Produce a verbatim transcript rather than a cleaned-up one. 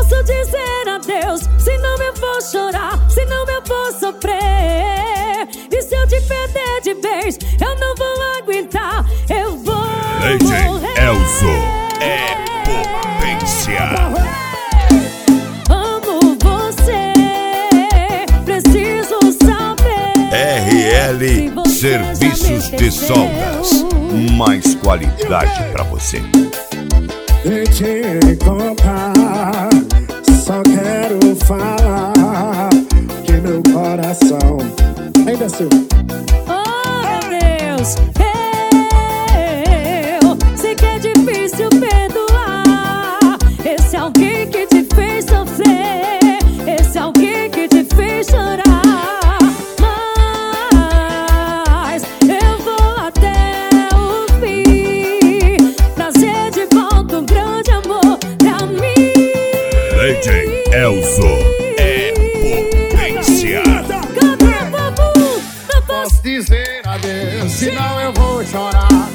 posso dizer adeus, senão eu vou chorar, senão eu vou sofrer. E se eu te perder de vez, eu não vou aguentar, eu vou Lady morrer. Elzo é potência. Amo você, preciso saber. R L Serviços de Soldas, mais qualidade pra você. E te contar, só quero falar que meu coração ainda seu. Oh Deus, eu sei que é difícil perdoar esse alguém que te fez sofrer, esse alguém que te fez chorar. Mas eu vou até o fim, trazer de volta um grande amor pra mim. Lady Elzo é potência. Posso dizer adeus, senão eu vou chorar,